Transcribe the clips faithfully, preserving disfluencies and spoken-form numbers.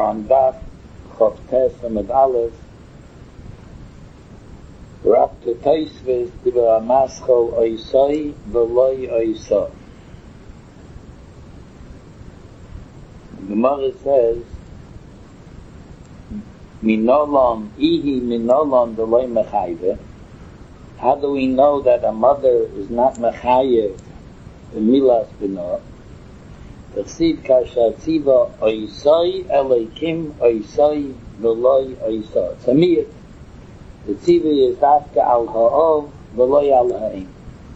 on Daf Chavtes Amud Aleph. We're up to Taisvis Dibur Amaschol Oisai V'loi Oisai. The Gemara says, Minolon Ihi Minolon V'loi Mechayve. How do we know that a mother is not Mechayev the Milas B'no? T'chsiv kasha tziva oisai eleikim oisai v'loi oisai. It's a miyat. The tziva is dafka al ha'ov v'loi al ha'im.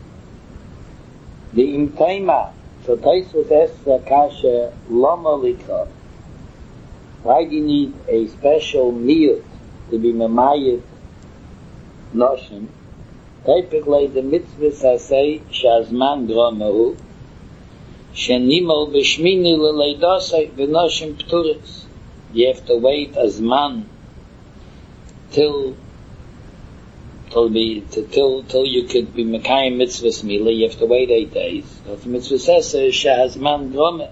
The imtaima, so Taisus esra kasha lama likha. Why do you need a special miyat to be memayit noshim? Typically the mitzvah say shazman gromahu Shenimol b'shmini l'leidosai v'noshim p'turis. You have to wait as man till till be till till you could be mekayim mitzvahs mila. You have to wait eight days. So the mitzvah says shehazman gromeh.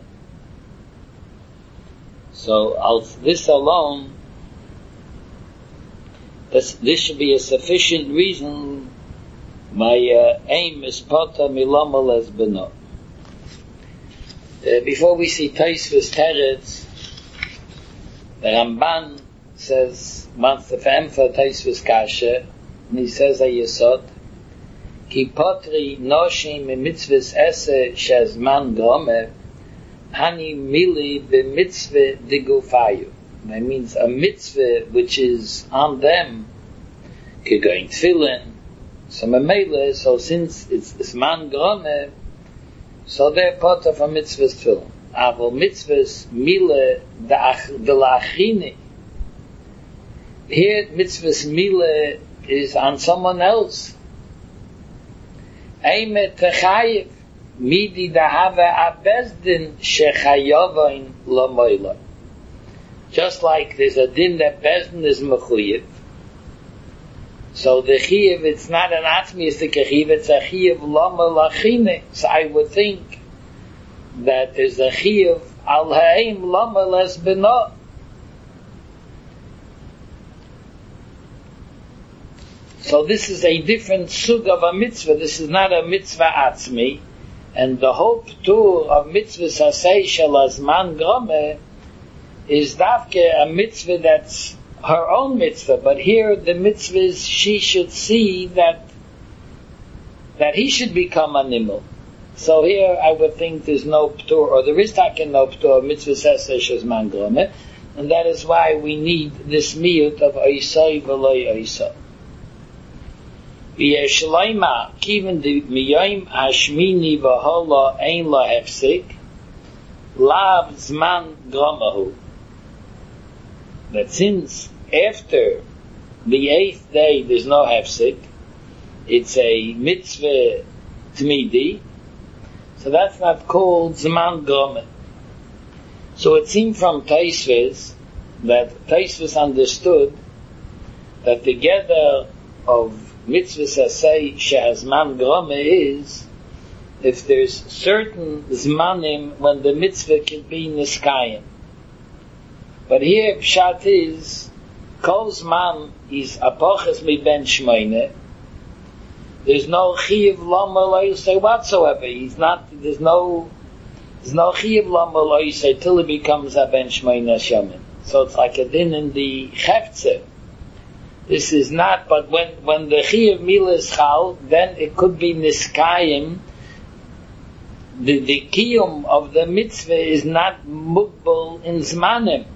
So al this alone, this this should be a sufficient reason. My uh, aim is pata milamal as beno. Uh, before we see Taisvis Teretz, the Ramban says, wants to emphasize Taisvis Kasha, and he says a Yesod, Ki potri noshim mitzvahs esse shazman gromeh, hani mili b'mitzvah digufayu. That means a mitzvah which is on them, ki going tefillin, so memele, so since it's zman gromeh, so they're part of a mitzvah's tefillin. Avol mitzvah's mile de la'achine. Here, mitzvah's mile is on someone else. Eime techayev midi dahava abezdin shechayavoin lamoila. Just like there's a din that bezdin is mechuyev. So the chiyev, it's not an atmiyistic chiyev, it's a chiyev lama lachine. So I would think that there's a chiyev al ha'im lama les beno. So this is a different sug of a mitzvah. This is not a mitzvah atzmi. And the whole p'tur of mitzvah sasei shel azman gromeh is davke a mitzvah that's her own mitzvah, but here the mitzvah is she should see that that he should become a nimel. So here I would think there's no p'tur, or there is taken no p'tur, mitzvah says shazman gromeh, and that is why we need this miyut of oisai v'loi oisai. V'yeshleima kiven de miyayim hashmini v'hola ein la hefsik lav zman gromahu. That since after the eighth day there's no hefsik, it's a mitzvah tmidi, so that's not called zman gromeh. So it seemed from Taisvis that Taisvis understood that the gather of mitzvah sasei shehazman gromeh is if there's certain zmanim when the mitzvah can be niskayim. But here pshat is kol zman is apoches mi ben shmoine. There's no chiyuv lama lo yisei whatsoever. He's not. There's no. There's no chiyuv lama lo yisei till he becomes a ben shmoine shaman. So it's like a din in the cheftze. This is not. But when when the chiyuv mila is chal, then it could be niskayim. The the kiyum of the mitzvah is not mugbal in zmanim.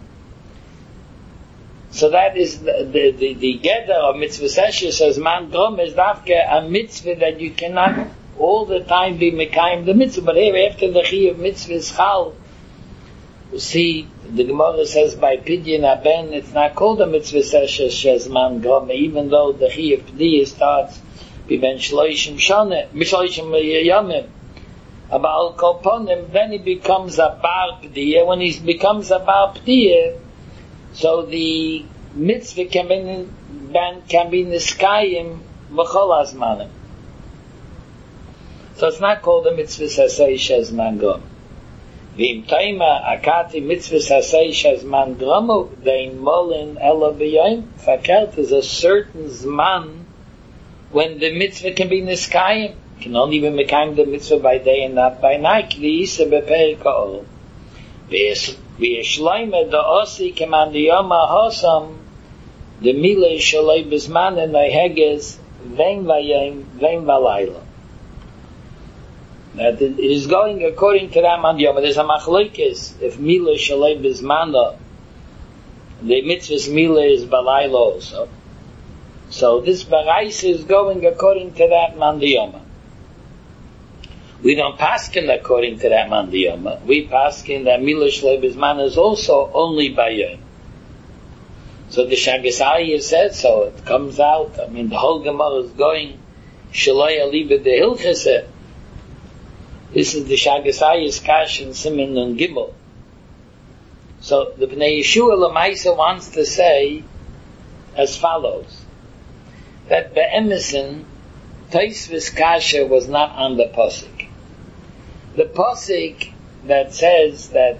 So that is the the the, the gather of mitzvah session says man grom is dafke a mitzvah that you cannot all the time be mekayim the mitzvah. But here after the chiyuv mitzvah is chal, you see the Gemara says by pidyon aben it's not called a mitzvah session says man grom, even though the chiyuv pdi starts ben shloishim shana shloishim yamim. About kolponim, then he becomes a bar pdiya. When he becomes a bar pdiya, so the mitzvah can be can be niskayim v'chol azmanim. So it's not called a mitzvah sasei shezman gom. V'im taima akati mitzvahs hasei shazman gromu dein molin ela b'yoyim. Fakert is a certain zman when the mitzvah can be niskayim. Can only be mekayim the mitzvah by day and not by night. V'yisa b'perik ha'ol. V'yeshloime da'osi keman diyoma hosam the mile shaloi b'zman and heges vein v'yayim vein v'layla. That it is going according to that man diyoma. There's a machlokes if mile shaloi b'zman the mitzvah's mile is b'layla also. So this barais is going according to that man diyoma. We don't paskin according to that man diyoma. We paskin that mile shaloi b'zman is also only by yom. So the Shagasaya said so. It comes out. I mean, the whole Gemara is going Shaloi Aliba de Hilchese. This is the Shagasaya's Kash and Siman and Gimel. So the Bnei Yeshua Lamaisa wants to say as follows: that Be'emerson Taisvis Kasha was not on the pasuk. The pasuk that says that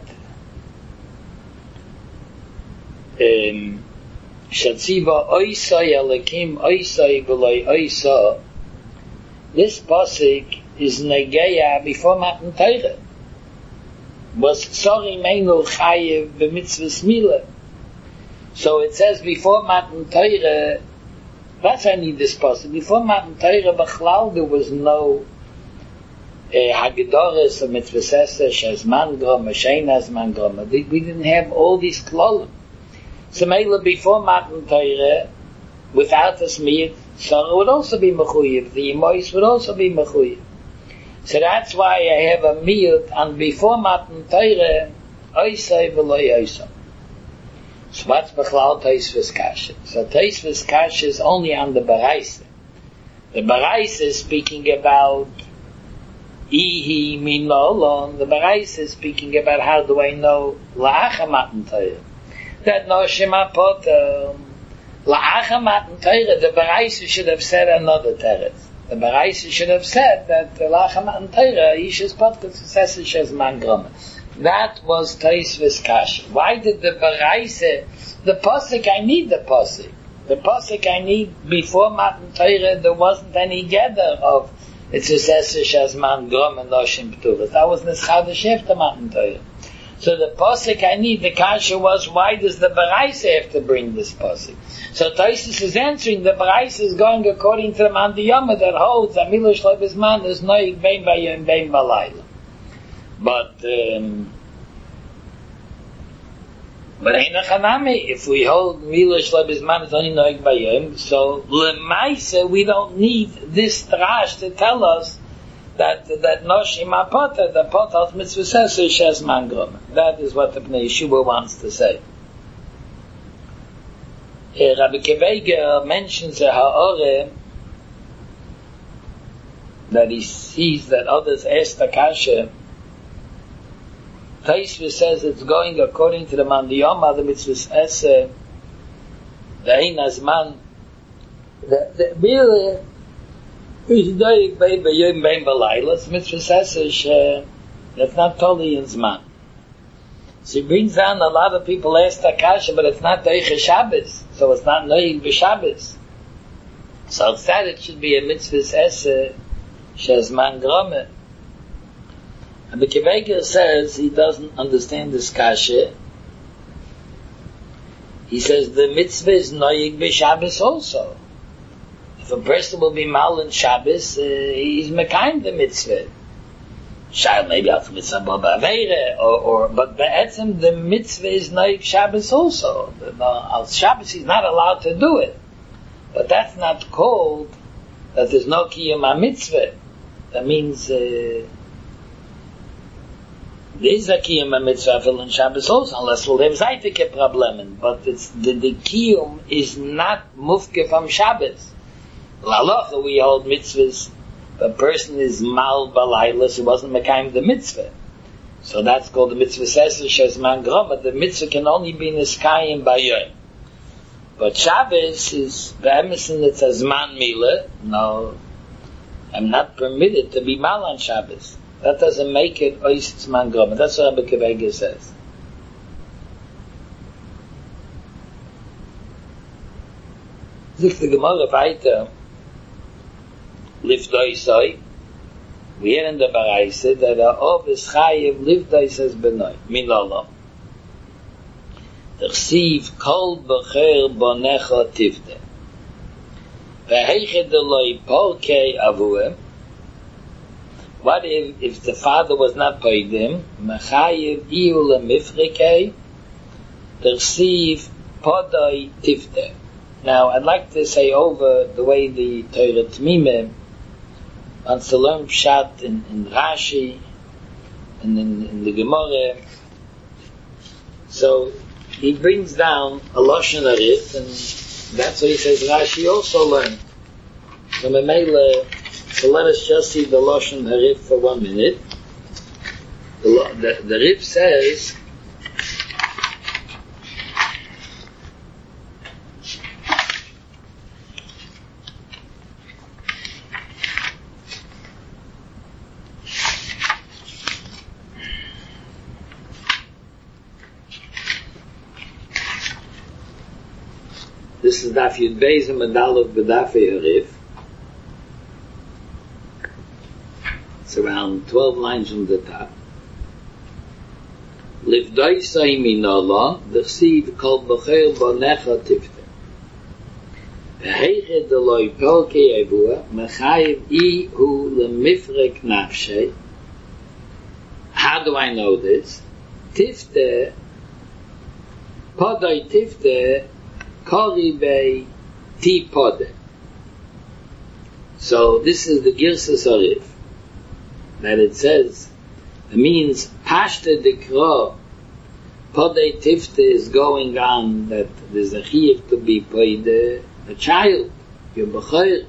um, Shatziva oisai alekim oisai v'loi oisa. This pasuk is negeya before Matan Torah. Was sorry meinu chayev b'mitzvahs milah. So it says before Matan Torah. That's why I need this pasuk. Before Matan Torah b'chlal there was no hagedores of mitzvahs esser shazman groma shein azman groma. We didn't have all these klolim. So Mela before Matan Torah, without the Smiyat, Sarah would also be Mechuyev. The Yemois would also be Mechuyev. So that's why I have a Miyut, and before Matan Torah, Oisai v'loi Oisai. So what's Bechlal Taisvis Kasha? So Taisvis Kasha is only on the Baraisa. The Baraisa is speaking about Ihi min la'olon. The Baraisa is speaking about how do I know La'acha Matan Torah. That no Shema Potter La'acha Matan Torah, the Baraisa should have said another teretz. The Baraisa should have said that La'acha Matan Torah Yishas Potter Sesses Shazman Groma. That was Taisvis Kasha. Why did the Baraisa, the pasuk I need the pasuk. The pasuk I need before Matan Torah there wasn't any gather of it's a Sesses Shazman Groma and Noshim P'tuvas. That was Nischadash after Matan Torah. So the pasuk I need, the kasha was, why does the Baraisa have to bring this pasuk? So Taisus is answering, the Baraisa is going according to the Man Diyama that holds that Milah Shaloi B'zman is noig bein bayom bein balayla. But um, but Eina Chanami, if we hold Milah Shaloi B'zman is only noig bayom, so L'maisa we don't need this drash to tell us that that Noshim Apota, the Potal's mitzvah says Shes Mangrom. That is what the Bnei Yeshua wants to say. Uh, Rabbi Keveger mentions a Ha'ore that he sees that others ask the Kasha. Taisva says it's going according to the Man Diyoma, the mitzvah Esse, the Ein Azman, the the really is doing bein bayom bein balayla. Mitzvah says uh, that's not totally in Zman. So he brings down a lot of people ask the Kasha, but it's not Deiche Shabbos, so it's not Noig b'Shabbos. So instead it should be a mitzvah Esse Shezman Grome. And the Keveger says he doesn't understand this Kasha. He says the mitzvah is Noig b'Shabbos also. If a person will be mal in Shabbos, uh, he's mekayim the mitzvah. Shall maybe al mitzvah b'aveire, or or but be'etzem the mitzvah is noig Shabbos also. Al Shabbos he's not allowed to do it, but that's not called that there's no kiyum a mitzvah. That means uh, there is a kiyum a mitzvah fil in Shabbos also, unless we'll have zaytike problem. But it's the, the kiyum is not mufke from Shabbos. L'alocha we hold mitzvahs. The person is mal balayla, so he wasn't mekayim the mitzvah. So that's called the mitzvah sesser shezman groma. The mitzvah can only be niskayim bayom. But Shabbos is be'emerson it's a zman milah. No, I'm not permitted to be mal on Shabbos. that doesn't make it ois zman grama. That's what Rabbi Akiva says. Zuk the Gemara weiter, Livdoisoi, we hear in the Baraisa that a Ov is Chayiv Livdois as Benoi, Minolo. Tersiv Kol Becher Bonecha Tivde. Veheched Eloi Porkei Avuem. What if, if the father was not paid him? Mechayiv Iu LeMifrikei, Tersiv Podoi Tivde. Now, I'd like to say over the way the Torah Tmimim wants to learn Pshat in, in Rashi and in, in the Gemara. So, he brings down a Lashon Harif, and that's what he says Rashi also learned. So, Memele, so let us just see the Lashon Harif for one minute. The, the, the Rif says, this is Daf Yud Beis and Medal of B'Dafei Harif. It's around twelve lines from the top. Livdoisai minala, d'chsiv kol b'cher bonecha tifte. V'heched eloi porkei avua, mechayiv I hu lemifrek nafshei. How do I know this? Tifte, podai tifte, Kori bei ti pode. So this is the Girsas Harif, that it says, it means Pashte Dikro, Pode Tifte is going on that there's a chiyuv to be paid a child, your b'choir.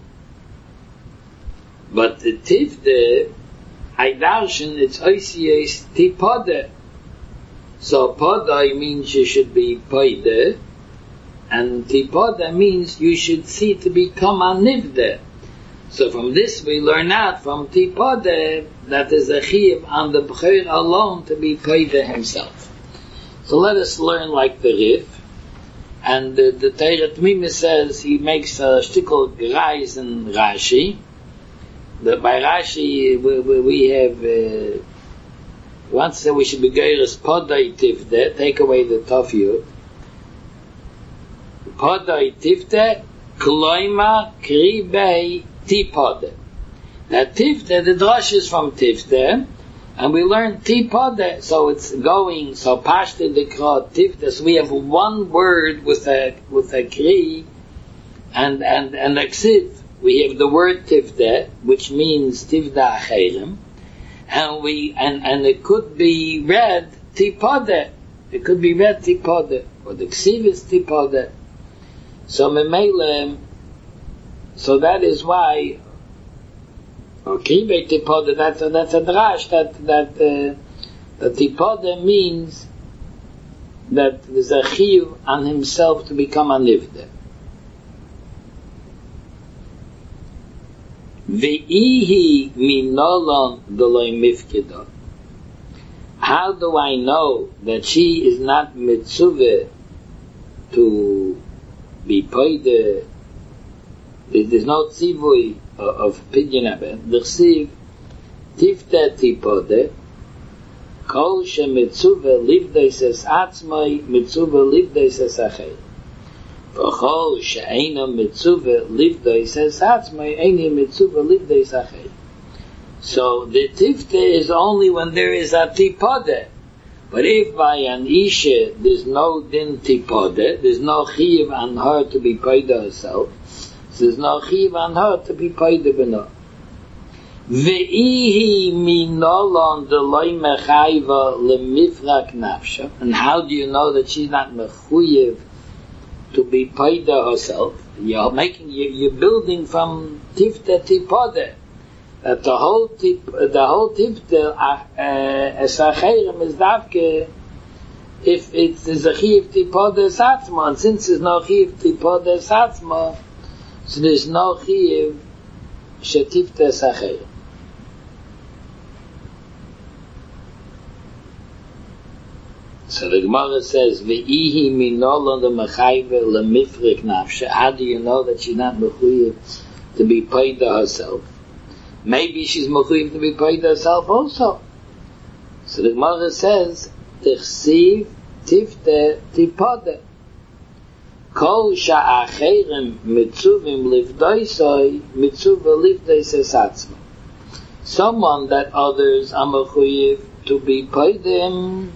But the Tifte, I darshan, it's oisiyes ti pode. So Pode means you should be paid, and tipoda means you should see to become a nivde. So from this we learn out from tipoda that there's a chiyuv on the b'choir alone to be paida himself. So let us learn like the Rif. And the, the Torah Tmimah says he makes a shtickle grais in Rashi. The, by Rashi we, we, we have uh, once that we should be geiras podai tifde, take away the tofiyut. Podai tifte, kloima kribei tipode. Now tifte, the drush is from tifte, and we learn tipode, so it's going, so pashte dekra tifte, so we have one word with a, with a kri, and, and, and a ksiv. We have the word tifte, which means tivda acherim, and we, and, and it could be read tipode. It could be read tipode, or the ksiv is tipode. So memele, so that is why, or kribe tipoda, that's a, that's a drash, that, that, uh, the tipoda means that there's a chiyuv on himself to become a nivde. Ve'ihi minolon doloi mifkedo. How do I know that she is not mitzuveh to be paid? Uh, there's no tzivui of, of pidyon abed. D'chsiv tifte tipode kol she mitzuveh livdeis es atzmai mitzuveh livdeis es achei v'chol she eino mitzuveh livdeis es atzmai eino mitzuveh livdeis achei. So the tifte is only when there is a tipode. But if by an isha there's no din tipode, there's no chiyuv on her to be paid herself, so there's no chiyuv on her to be paid b'no. Ve'ihi minolon deloi mechayva lemifrak nafsha. And how do you know that she's not mechuyev to be paid herself? You're making, you're building from tifte tipode. That the whole tip, the whole tip, the esacherim is davke if it is a chiv tipode satzma, and since there's no chiv tipode satzma, so there's no chiv shetifte esacherim. So the Gemara says, V'ihi minolon l'mechayve l'mifrik nafshe. How do you know that she's not mechuyev to be paid herself? Maybe she's mechuyev to be paid herself also. So the Gemara says, Tichsiv tifte tipode. Kol sha'acherem mitzuvim livdoisoi mitzuva livdois atzma. Someone that others are mechuyev to be paid him.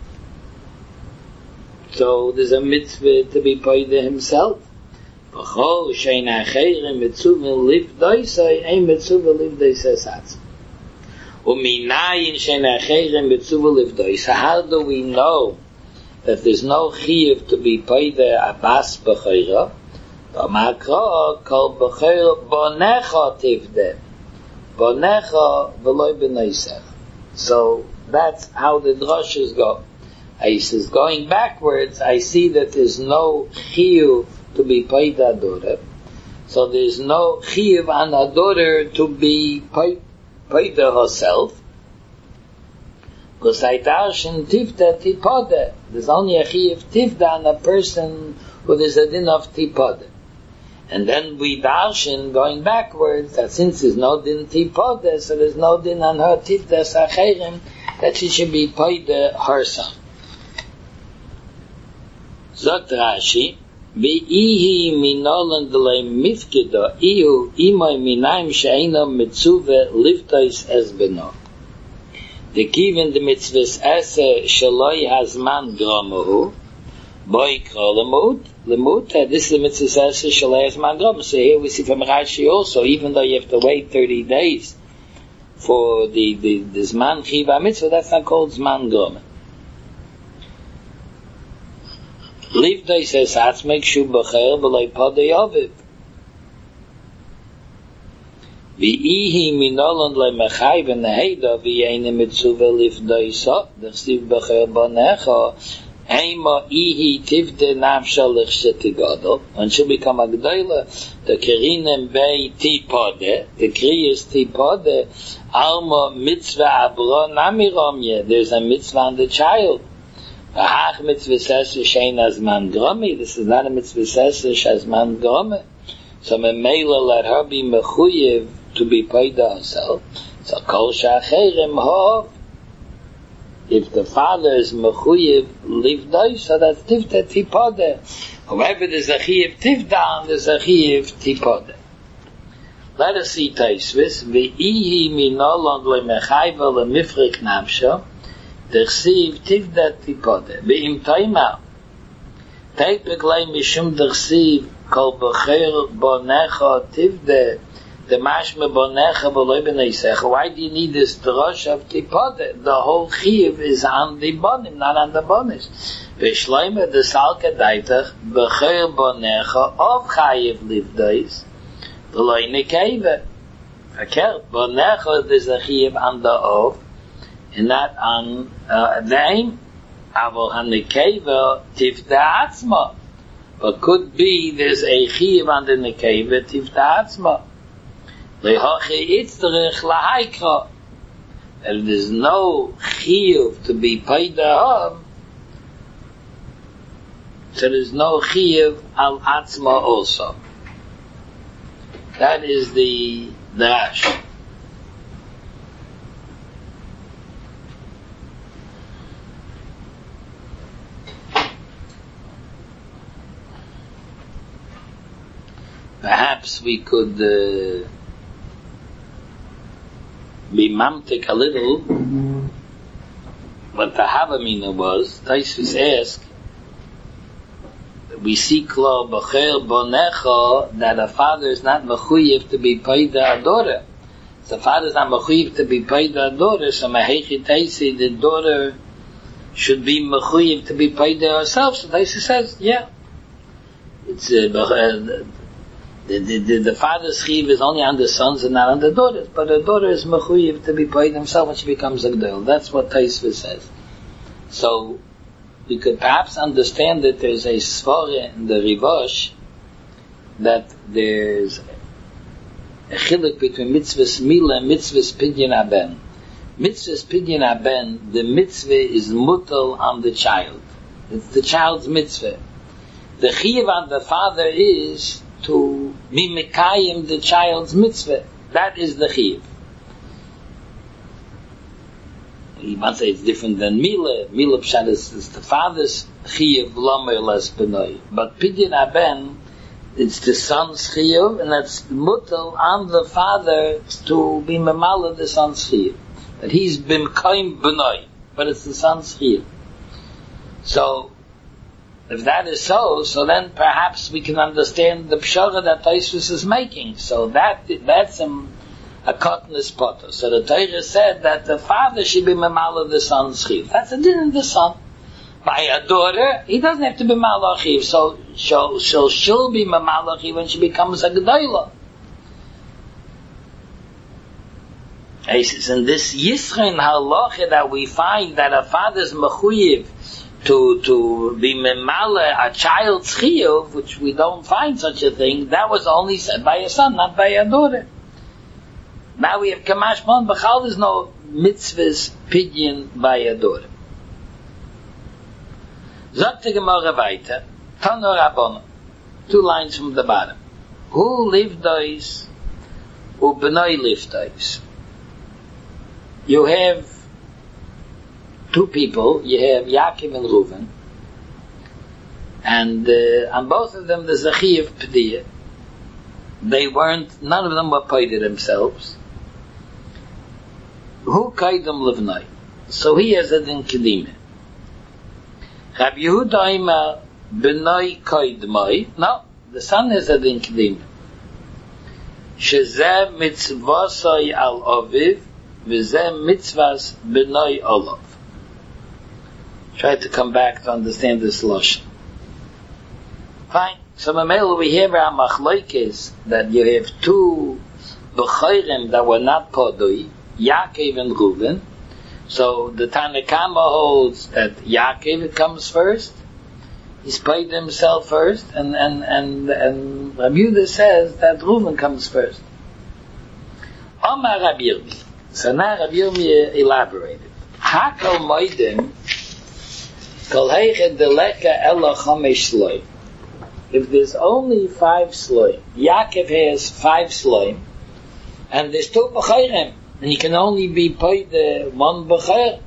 So there's a mitzvah to be paid himself. V'chol she'acherem mitzuvim livdoisoi ein mitzuva livdois atzma. U'minayin she'acherem mitzuva livdois. So how do we know that there's no chiyuv to be paid abas b'chayra? B'makra kol b'chayra bonecha tivde. Bonecha v'loy b'neisech. So that's how the drushes go. I says, going backwards, I see that there's no chiyuv to be paid a daughter. So there's no chiyuv on a daughter to be paid, paid herself. Because I darshan tifta tipode. There's only a chiyuv tifta on a person who there's a din of tipode. And then we darshan, going backwards, that since there's no din tipode, so there's no din on her tifta sacherim, that she should be paid herself. Zot Rashi, V'ihi minolan delay mifkida, ihu imay minaim she'ena mitzuve livtois es beno. The given the mitzvahs esse shaloi hazman gromahu, boi kro lemut, lemut, this is the mitzvahs esse shaloi hazman gromahu. So here we see from Rashi also, even though you have to wait thirty days for the, the, the zman chiva mitzvah, that's not called zman gromahu. Livdei says, Hatzmek shu b'cher b'loi podei oviv. V'ihi minolon le'mechai v'neheda v'yeine mitzuva livdei so, d'chsiv b'cher b'necha, eima ihi tivde nafsha l'chshetigadol. When she'll become a g'doila, the kerinem bei tipode, the kri is tipode, alma mitzvah abro namiromye, there's a mitzvah on the child. Ahach mitzvah sesser shein as man gromi. This is not a mitzvah sesser as man gromi. So memela let her be mechuyev to be paid herself. So kol shacherem hov. If the father is mechuyev livdoi, so that's tifta tipode. However, there's a chiyev tifda, there's a chiyev tipode. Let us see Taisvis. V'ihi minolon le'mechayva le'mifrik nafsha. D'chsiv tivda tipode. V'im taima. Teik beglei mishum d'chsiv kol b'cher bonecha tivde. The mashme bonecha v'loi b'neisech. Why do you need this drush of tipode? The whole chiv is on the bonim, not on the bonish. V'shloime the salka daitach b'cher bonecha of chayiv livdois v'loi nekeva. Okay, bonecha there's a chiv on the of, and not on uh, the aim. Avol hanekeva tifta atzma. But could be there's a chiv on the nekeva tifta atzma. Lehochi itzterich lahaikra. And there's no chiv to be paid her, so there's no chiv al atzma also. That is the Rash. Perhaps we could uh, be mamtik a little what the Havamina was. Taisvis asked, we see klo b'cher bonecha that a father is not mechuyev to be paid a daughter. So the father is not mechuyev to be paid a daughter, so mehechi taisi, the daughter should be mechuyev to be paid herself. So Taisi says, yeah, it's uh, The, the, the, the father's chiv is only on the sons and not on the daughters, but the daughter is mechuyev to be paid himself when she becomes a gdol. That's what Taisva says. So we could perhaps understand that there's a svara in the Rivosh that there's a chiluk between mitzvahs mila and mitzvahs pidyon aben. Mitzvah's pidyon haben, the mitzvah is mutal on the child. It's the child's mitzvah. The chiyuv on the father is to be mekayim the child's mitzvah. That is the chiyuv. You might say it's different than Mila. Mila Pshat is, is the father's chiyuv, lomer les benoi. But pidyon haben, it's the son's chiyuv, and that's mutal on the father to be memala the son's chiyuv. That he's bimkaim benoi, but it's the son's chiyuv. So, if that is so, so then perhaps we can understand the pshara that Tosfos is making. So that that's um, a kotnus potter. So the Torah said that the father should be memala the son's chiyuv. That's a din in the son. By a daughter, he doesn't have to be memala chiyuv. So she'll, she'll, she'll be memala chiyuv when she becomes a gedolah. It's in this Yisrin halacha that we find that a father's mechuyev to to be memala a child's chiyuv, which we don't find such a thing. That was only said by a son, not by a daughter. Now we have kamash mon b'chal. There's no mitzvahs pidyon by a daughter. Zok the Gemara weiter. Tano Rabbanon. Two lines from the bottom. Who lived those? Who benoi lived those? You have two people. You have Yaakov and Reuven, and uh, on both of them there's a chiyuv pediyah. They weren't. None of them were paid themselves. Who kaidem livnai? So he has a din kedima. Rabbi Yehuda ima benoi kaidmai. No, the son has a din kedima. Shezeh mitzvasai al aviv. V'zeh mitzvahs benoi olav. Try to come back to understand this lashon. Fine. So Mamela, we have our machlokes that you have two b'chayrim that were not podoi, Yaakov and Reuven. So the Tanakama holds that Yaakov comes first. He's paid himself first, and and and and Rabbi Yehuda says that Reuven comes first. Omar Rabbi Yirmi. So now Rabbi Yirmi elaborated. Hakol moedim kol heichet deleka ela chamesh sloi. If there's only five sloi, Yaakov has five sloi, and there's two b'chayrim, and he can only be paid uh, one b'chayr.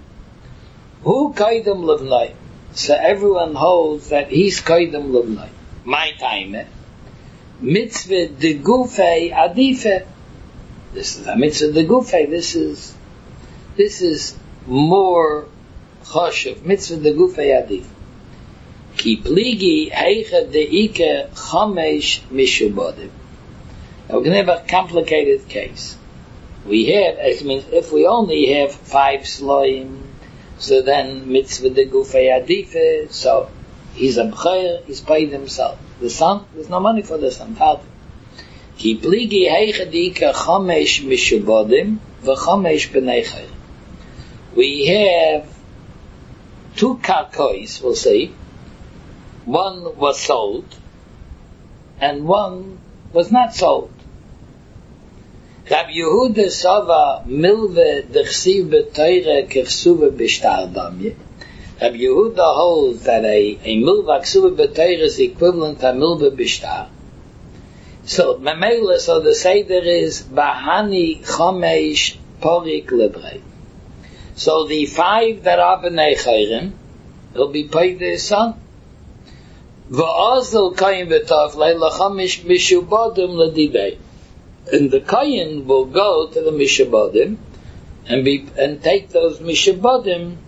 Who kaidem levnai? So everyone holds that he's kaidem levnai. My time, eh? Mitzvah de gufei adife. This is a mitzvah de gufei. This is this is more choshev. Mitzvah de gufei adife. Ki pligi heicha deike chamesh mishubadim. Now we're going to have a complicated case. We have, it means if we only have five sloim, so then mitzvah de gufei adife, so he's a b'chayr, he's paid himself. The son, there's no money for the son, father. Ki pligi heicha deike chamesh mishubadim v'chamesh b'nei chayr. We have two karkois, we'll say. One was sold, and one was not sold. Rabbi Yehuda Sava milve dechsiv b'toyre kechsuva b'shtar damye. Rabbi Yehuda holds that a, a milva ksuva b'toyre is equivalent to milva b'shtar. So, memela, so the seder is bahani chomesh porik lebrei. So the five that are b'nei chayrim will be paid their son. V'azal kayin v'tov le'lachamish mishubadim l'didei. And the kayin will go to the mishubadim and be and take those mishubadim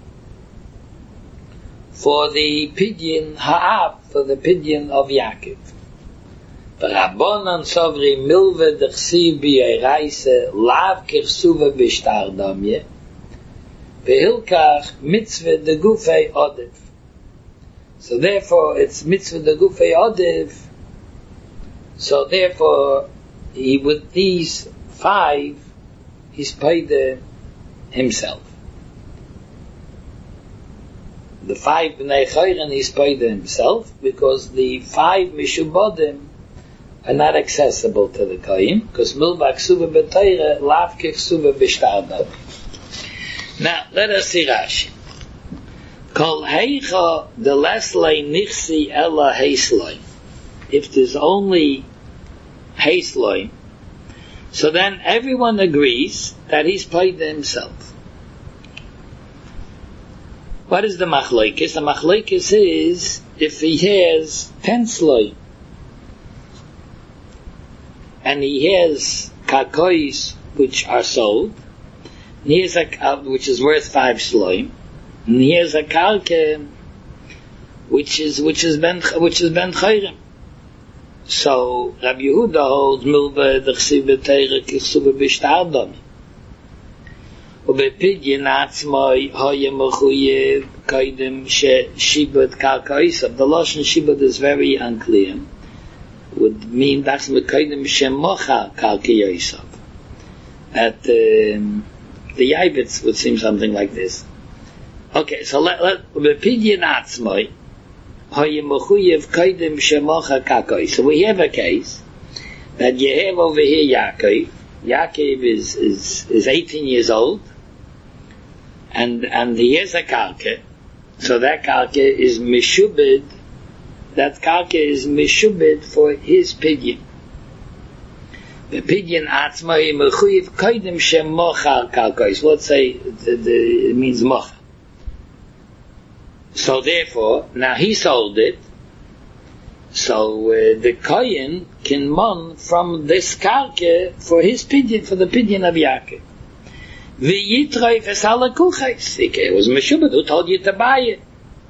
for the pidyon ha'av, for the pidyon of Yaakov. V'rabbanan sovri milve d'chsiv b'yeraise lav kirsuva b'shtar damye v'hilkach mitzvah de gufei odev. So therefore, it's mitzvah de gufei odev. So therefore, he with these five, he's paid uh, himself. The five b'nei chayrin, he's paid himself because the five mishubadim are not accessible to the kohen because milva ksuva b'teira lav k'ksuva b'shtar damye. Now, let us see Rashi. Kol heicha de leslei nichsi ella heisloi. If there's only heisloi, so then everyone agrees that he's played himself. What is the machlokes? The machlokes is if he has ten sloi and he has karkois which are sold, and he has a uh, which is worth five sloi, and he has a karke which is which is ben which is ben chayrim. So Rabbi Yehuda holds milva d'chsiv b'teira k'chsuva b'shtar dami. Ubepidyin atzmai haya mechuyev kaidem sheshibad karkaisav. The lashon shibad is very unclear. Would mean that's mekaidem shemocha karkaisav. At um, the Yavitz would seem something like this. Okay, so let let ubepidyin atzmai. So we have a case that you have over here Yaakov. Yaakov is, is, is eighteen years old, and and he has a karka. So that karka is mishubed. That karka is mishubed for his pidyon. The pidyon atzmai mechuyev kaidem shem mochar karkos. Let's say the, the, it means mochar. So therefore, now he sold it, so uh, the Kohen can mon from this karke for his pidyon, for the pidyon of Yaakov. V'yitroi v'salakuches. It was Meshubad who told you to buy it.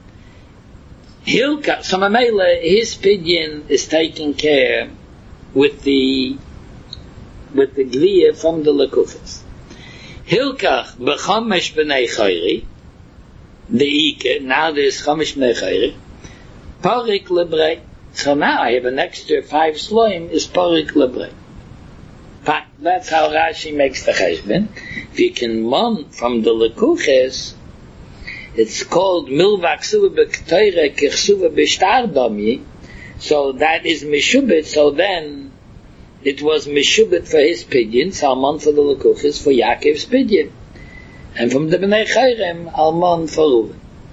Hilka, so Mamela, his pidyon is taken care with the with the gliya from the lakuches. Hilkach b'chomesh b'nei chayri. The Ike, now there's Chamish Nechayri, Parik Lebrei. So now I have an extra five sloim, is Parik Lebrei. That's how Rashi makes the cheshbon. If you can mon from the Lekuches, it's called Milvak Suva B'Kteire Kirsuva B'Shtar Dami, so that is Meshubit, so then it was Meshubit for his pidyon, so mon for the Lekuches, for Yaakov's pidyon. And from the Bnei Chayrem, Almon for Reuven.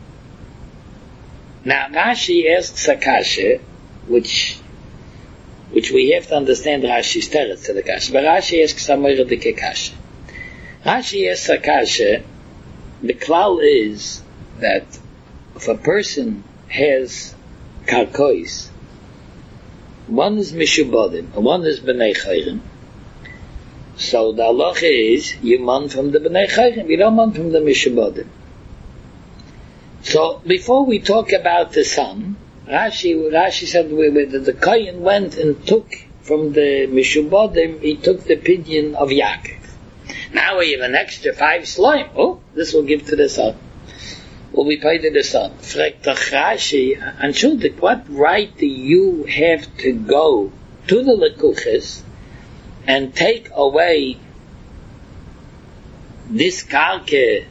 Now, Rashi asks a kasha, which, which we have to understand Rashi's teretz to the kasha, but Rashi asks a moiradike kasha. Rashi asks a kasha, the klal is that if a person has karkois, one is Mishubadim, and one is Bnei Chayrem, so the halacha is, you man from the Bnei Chayrim, you don't man from the Mishubadim. So, before we talk about the son, Rashi, Rashi said that the Kohen went and took from the Mishubadim, he took the pidyon of Yaakov. Now we have an extra five slime. Oh, this will give to the son. Will be paid to the son. Fragt Rashi, Anshuldik, what right do you have to go to the Lekuches and take away this karke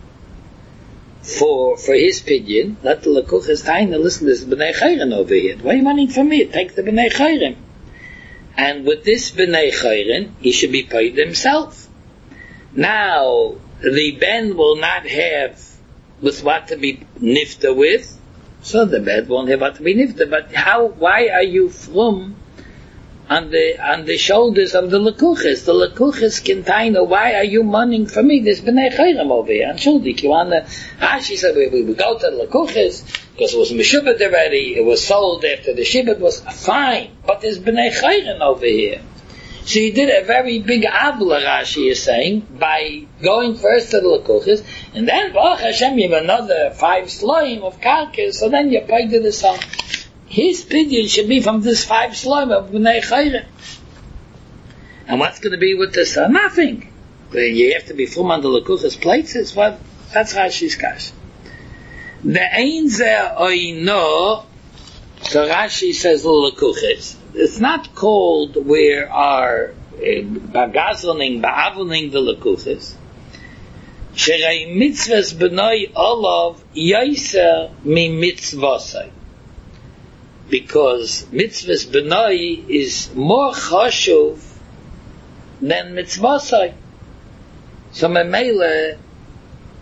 for for his pidyon? Let the Lekuches Taina listen to this Bnei Chayrim over here. What are you wanting from me? Take the Bnei Chayrim. And with this Bnei Chayrim, he should be paid himself. Now, the Ben will not have with what to be nifta with, so the Ben won't have what to be nifta. But how, why are you from on the on the shoulders of the Lekuches? The Lekuches contain, why are you money for me? There's Bnei Chayrim over here. And Shuldik, you want to, Rashi said, we, we go to the Lekuches, because it was Meshubad already, it was sold after the Shibud was fine, but there's Bnei Chayrim over here. So you did a very big avla, Rashi is saying, by going first to the Lekuches, and then, Baruch Hashem, you have another five slime of karkas, so then you pay to the son. His pidyon should be from this five slime of Bnei Chayrim. And what's going to be with the son? Nothing. You have to be from on the Lekuches places. What? That's Rashi's kash. The ein ze oino, so Rashi says the Lekuches. It's not called where are bagazlening, ba'avlening the Lekuches. Sherei mitzvahs b'noi olav yoser mi mitzvosai. Because mitzvahs b'noi is more chashuv than mitzvosai. So memele,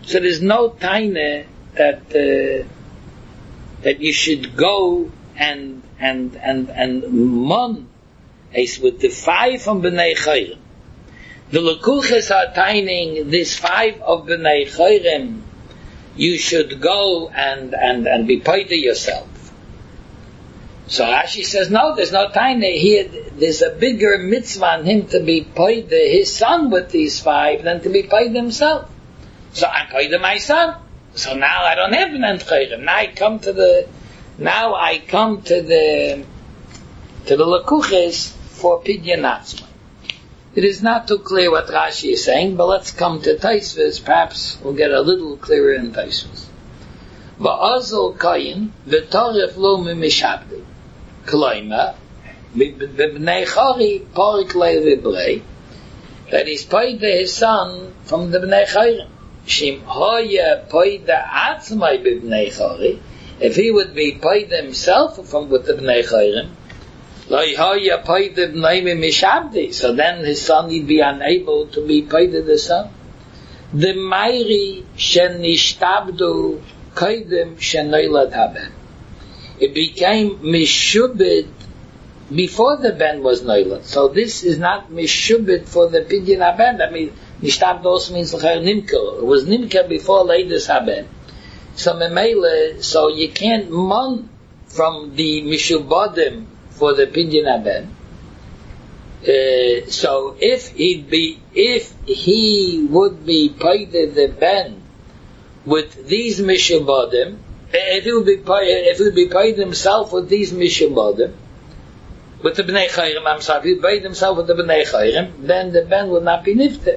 So there's no taina that uh, that you should go and and and and mon is with the five from Bnei Chayrim. The Lekuches are taining this five of Bnei Chayrim. You should go and and and be paid yourself. So Rashi says, no, there's no time here. There's a bigger mitzvah on him to be paid his son with these five than to be paid himself. So I paid my son. So now I don't have an entchayrim. Now I come to the, now I come to the, to the lekuches for pidyon atzma. It is not too clear what Rashi is saying, but let's come to Taisvus. Perhaps we'll get a little clearer in Taisvus. Va'azol kayin v'toref lo mimishabdi. Kloima, b'bnei chari porik le'vibrei, that he's paid his son from the bnei chayrim. Shim hoya paid atzmai b'bnei chari, if he would be paid himself from with the bnei chayrim, lo hoya paid b'nei mishabdi, so then his son would be unable to be paid the son. The mairi shen nishtabdu kaidem shen noilad haben. It became mishubid before the ben was noilad. So this is not mishubid for the pidyon haben. I mean, nishtabd also means l'chayr nimker. It was nimker before leidus haben. So memele, so you can't mon from the mishubadim for the pidyon haben. Uh, so if he'd be, if he would be paid the ben with these mishubadim, if he would be paid, if he would be paid himself with these mishubadim, with the bnei chayrim, I'm sorry, if he paid himself with the bnei chayrim, then the ben would not be nifter.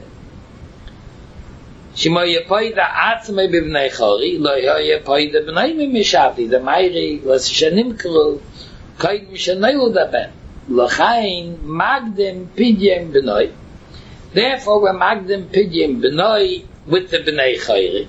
Shema yepaid atzmei b'bnei chari, lo yepaid b'nei mishabdi. The mayri was shenimkru kaid mishanayul da ben. L'chain magdim pidyon b'nei. Therefore, we're magdim pidyon b'nei with the bnei chayrim.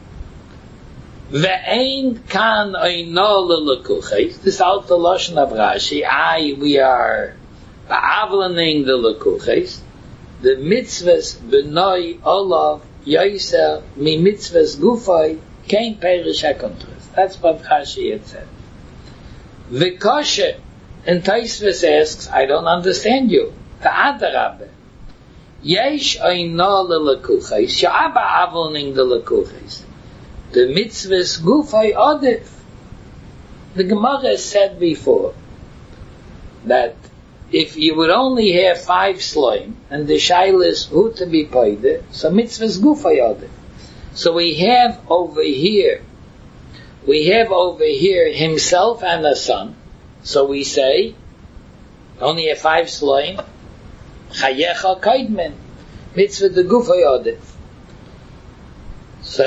Ve'ein kan oino lelekuches. This is out the lashon of Rashi. I, we are ba'avlaning the lekuches. The mitzvahs b'noi olav yoiser mi mitzvahs gufay kein perish hakontras. That's what Rashi had said. V'koshe, and Taisvus asks, I don't understand you. Ta'adarabbe. Yesh oino lelekuches. She'a ba'avlaning the lekuches. The mitzvahs gufay odif. The Gemara said before that if you would only have five sloim and the shaila is who to be paid, so mitzvahs gufay odif. So we have over here, we have over here himself and a son. So we say only have five sloim. Chayecha kaidmen mitzvah the gufay odif. So,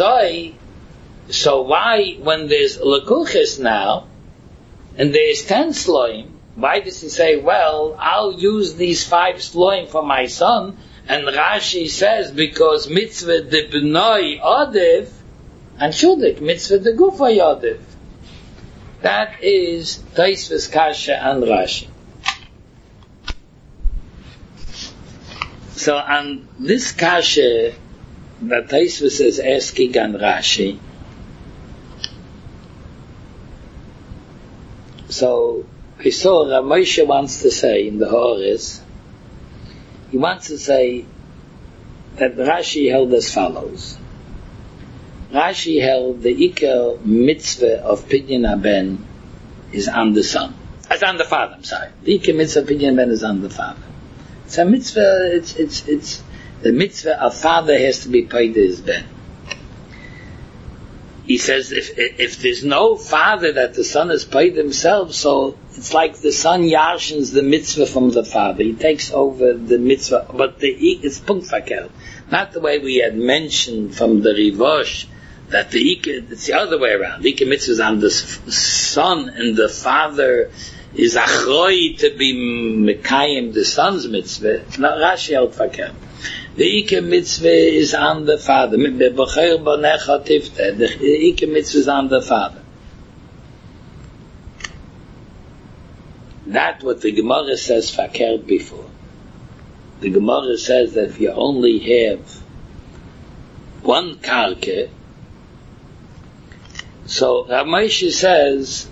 so why, when there's lekuches now, and there's ten sloim, why does he say, well, I'll use these five sloim for my son, and Rashi says, because mitzvah de b'noi odiv, and shudik, mitzvah de gufay odiv. That is Taisvus Kasha and Rashi. So on this Kasha, that Taisvus is asking on Rashi. So I saw Rav Moshe wants to say in the Horus, he wants to say that Rashi held as follows. Rashi held the Iker mitzvah of pidyon haben is on the son. It's on the father, I'm sorry. The Iker mitzvah of pidyon haben is on the father. It's a mitzvah, it's, it's, it's, the mitzvah of father has to be paid to his ben. He says if if there's no father that the son has paid himself, so it's like the son yarshins the mitzvah from the father. He takes over the mitzvah, but the it's punkt verkehrt. Not the way we had mentioned from the Rivosh, that the Ike, it's the other way around. The Ike mitzvah is on the son, and the father is achroi to be mekayim the son's mitzvah. Not Rashi held verkehrt. The Ike mitzvah is on the father. The Ike mitzvah is on the father. That's what the Gemara says fakert before. The Gemara says that if you only have one karke. So Rav Moshe says,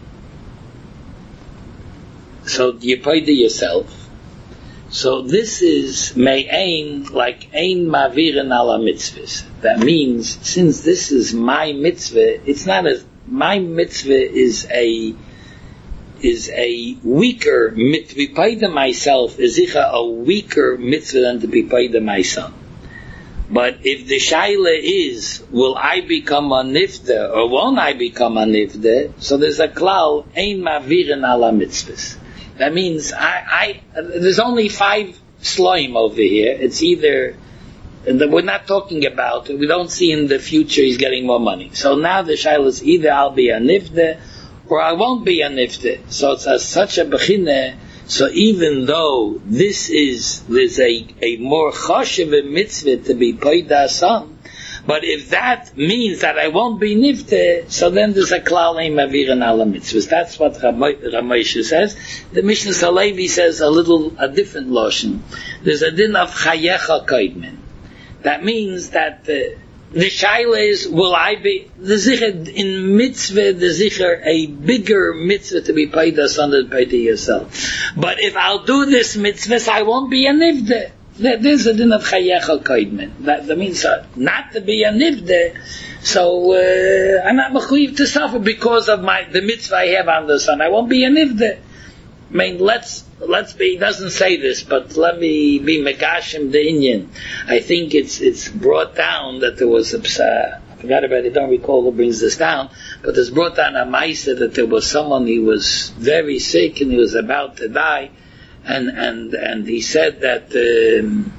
so you pay to yourself. So this is me'ain, like ein mavirin ala mitzvahs. That means, since this is my mitzvah, it's not a, my mitzvah is a, is a weaker mitzvah. To be paid to myself is a weaker mitzvah than to be paid to my son. But if the shaila is, will I become a nifta or won't I become a nifta? So there's a klal, ein mavirin ala mitzvahs. That means I, I, there's only five sloim over here. It's either, and we're not talking about, we don't see in the future he's getting more money. So now the shaila is either I'll be a nifta or I won't be a nifta. So it's a, such a bechine. So even though this is, there's a, a more choshev mitzvah to be paid to a son, but if that means that I won't be nifte, so then there's a klal ein mavirin ala mitzvahs. That's what Rav Moshe says. The Mishnah Salevi says a little, a different lotion. There's a din of chayecha koidmen. That means that the, the shaila is, will I be, the zicher, in mitzvah, the zicher, a bigger mitzvah to be paid to son than paid to yourself. But if I'll do this mitzvah, I won't be a nifte. There's a din of chayecha koidmen. That, that means uh, not to be a nifde. So uh, I'm not mechuyev to suffer because of my the mitzvah I have on the son. I won't be a nifde. I mean, let's let's be. He doesn't say this, but let me be megashim the inyan. I think it's it's brought down that there was a. Uh, I forgot about it. I don't recall who brings this down, but it's brought down a ma'aseh that there was someone, he was very sick and he was about to die. And and and he said that, um,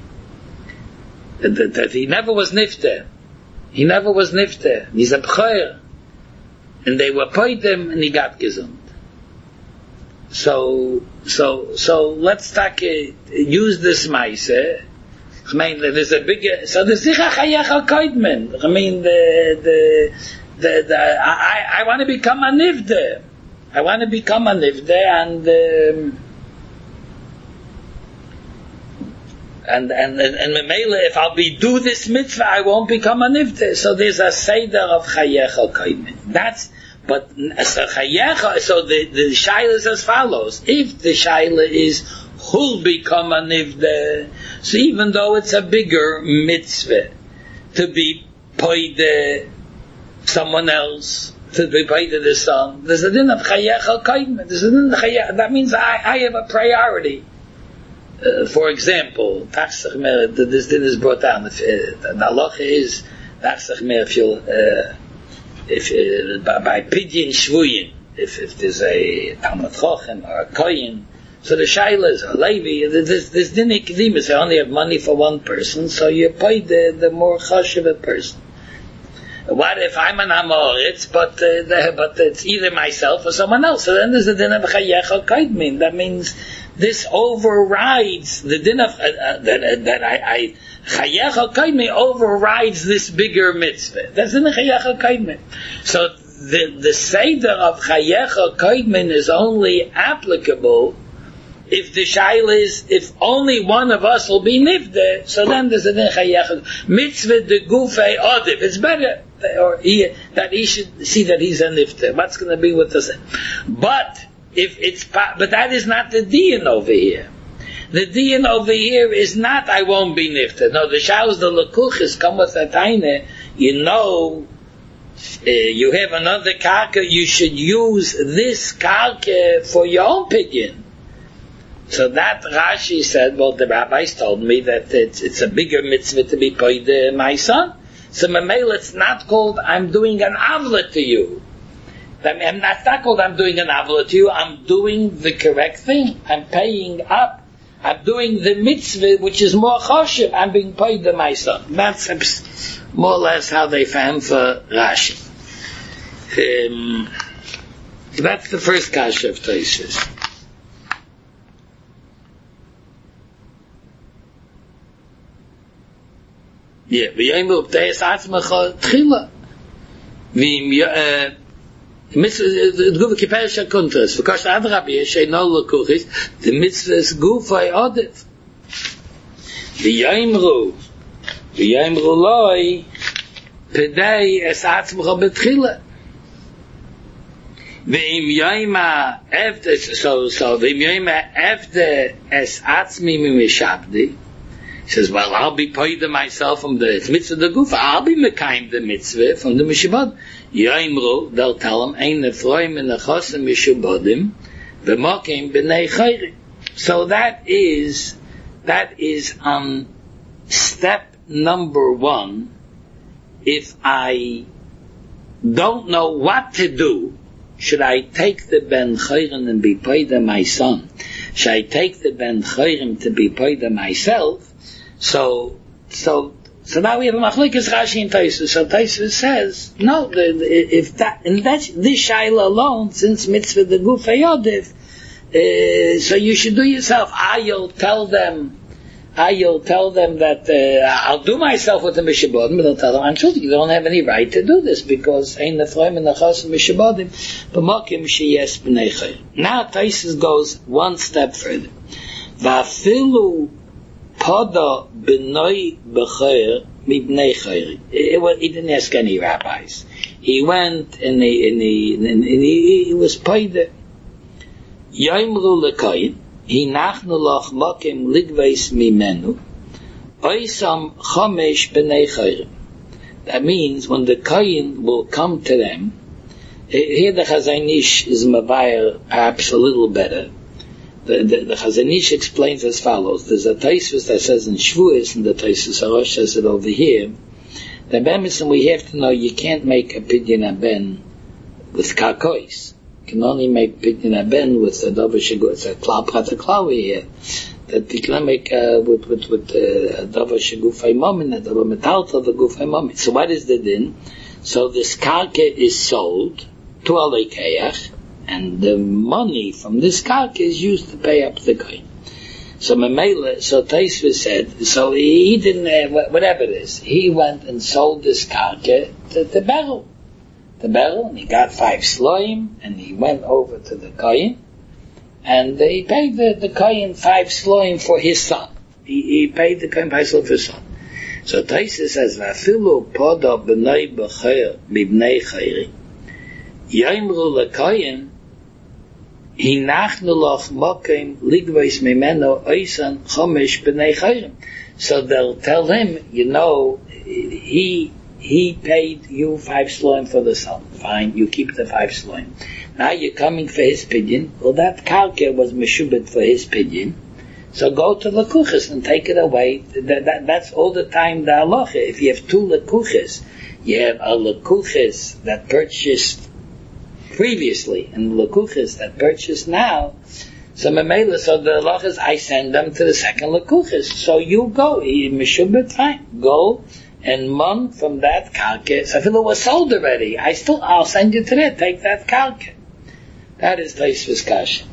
that that he never was nifter. He never was nifter. He's a b'choyer. And they were paid him, and he got gesund. So so so let's take a, use this ma'aseh. I mean, there's a bigger. So there's sicha chayecha koidmen. I mean, the the the, the I I want to become a nifter. I want to become a nifter, and. Um, And and and, and Memele, if I'll be do this mitzvah, I won't become a nifte. So there's a seder of chayecha koidmen. That's but so chayecha. So the the shaila is as follows: if the shaila is who'll become a nifte, so even though it's a bigger mitzvah to be paid someone else, to be paid to the son, there's a din of chayecha koidmen. There's a din of chayecha. That means I I have a priority. Uh, for example, this din is brought down. If, uh, the halacha is if you uh, if uh, by, by pidyin shvuyin, if if there's a talmid chochem or a kohen, so the shaila is a levi. This this din ikdim is only have money for one person, so you pay the the more chashuv person. What if I'm an amoritz, but uh, the, but it's either myself or someone else? So then there's a din of chayecha koidmen. That means this overrides the din of uh, uh, that, uh, that I chayecha koidmen overrides this bigger mitzvah. That's in the chayecha koidmen. So the the seder of chayecha koidmen is only applicable if the shaila is if only one of us will be nifde. So then there's a din chayecha mitzvah de gufei odiv. It's better. Or he, that he should see that he's a nifter. What's going to be with us? But if it's, but that is not the diyan over here. The diyan over here is not I won't be nifter. No, the shaus the lekuchis come with a taina. You know, uh, you have another karka. You should use this karka for your own pidyon. So that Rashi said, well, the rabbis told me that it's, it's a bigger mitzvah to be paid uh, my son. So Mamela, it's not called I'm doing an avla to you. I'm not, not called I'm doing an avla to you. I'm doing the correct thing. I'm paying up. I'm doing the mitzvah, which is more choshev. I'm being paid to my son. That's more or less how they found for Rashi. Um, that's the first kasha of Tosfos. Yeah, v'yayim l'upteis atzmacha tchila. V'im mitzvah the gufa kiperes shakuntas. V'kosh adrabi she'no l'kuchis the mitzvah is gufay odiv. V'yayim ru v'yayim ru loi Pedei es atzmucha betchila. Ve'im yoima evde, so, so, ve'im yoima evde es atzmi mimishabdi. He says, well, I'll be paid myself from the mitzvah the gufa. I'll be mekayim the mitzvah from the mishubad. Yoimru, they'll tell him, ein nefroim in achosim mishubadim, v'mokim b'nei chayri. So that is, that is on step number one. If I don't know what to do, should I take the ben chayrim and be paid my son? Should I take the ben chayrim to be paid myself? So, so, so now we have a machlokes Rashi and Tosfos. So Tosfos says, no, the, the, if that, and that's this shaila alone, since mitzvah the guf hayodif, uh, so you should do yourself. I'll tell them, I'll tell them that uh, I'll do myself with the mishabodim, but I'll tell them, I'm sure you don't have any right to do this because ein nefroim in achos mishabodim, b'mokim sheyes b'nei chayr. Now Tosfos goes one step further. Va'afilu Pada b'noi b'chayr mibnei chayri. He didn't ask any rabbis. He went and he, and he, and he, he was paid. Yoimru l'koyin, hinachnu loch mokim ligveis mimenu, oisam chomesh b'nei chayri. That means when the koyin will come to them, here the Chazon Ish is mabayir perhaps a little better. The, the, the Chazon Ish explains as follows. There's a Tosfos that says in Shvuos, and the Tosfos Harosh says it over here. The Bemis, and we have to know you can't make a pidyon haben with karkois. You can only make pidyon haben with a davar shegu. It's a klal prat klawi here that you can make uh, with with with a davar shegufay moment, a davar metalta the gufay moment. So what is the din? So this karka is sold to a lekeach, and the money from this karka is used to pay up the coin. So Memela, so Tosfos said, so he, he didn't, uh, whatever it is, he went and sold this karka to the barrel. The barrel, and he got five sloim, and he went over to the kohen, and he paid the, the kohen five sloim for his son. He, he paid the kohen five sloim for his son. So Tosfos says, Vafilu poda b'nei b'chayr mibnei chayri, Yoimru l'kohen, hinachnu loch mokim ligveis mimeno oisan chomesh b'nei chayrim. So they'll tell him, you know, he he paid you five sloim for the son. Fine, you keep the five sloim. Now you're coming for his pidyon. Well, that karka was meshubet for his pidyon. So go to lekuches and take it away. That, that, that's all the time the halacha. If you have two lekuches, you have a lekuches that purchased previously and lekuches that purchased now. So Memela, so the halachas, I send them to the second lekuches. So you go, meshubet, fine, go and mon from that karka. So if it was sold already, I still, I'll send you to that. Take that karka. That is Tosfos kasha.